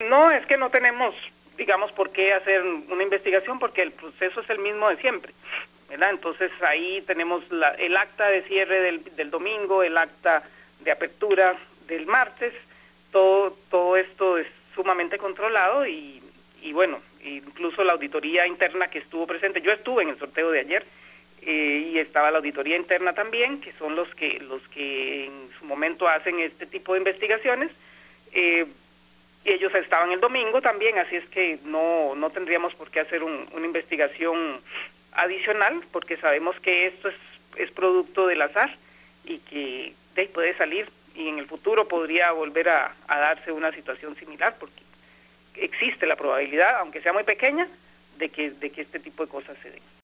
No, es que no tenemos, digamos, por qué hacer una investigación porque el proceso es el mismo de siempre, ¿verdad? Entonces ahí tenemos el acta de cierre del domingo, el acta de apertura del martes, todo esto es sumamente controlado y bueno, incluso la auditoría interna que estuvo presente, yo estuve en el sorteo de ayer y estaba la auditoría interna también, que son los que en su momento hacen este tipo de investigaciones. Ellos estaban el domingo también, así es que no tendríamos por qué hacer una investigación adicional, porque sabemos que esto es producto del azar y que puede salir y en el futuro podría volver a darse una situación similar, porque existe la probabilidad, aunque sea muy pequeña, de que este tipo de cosas se den.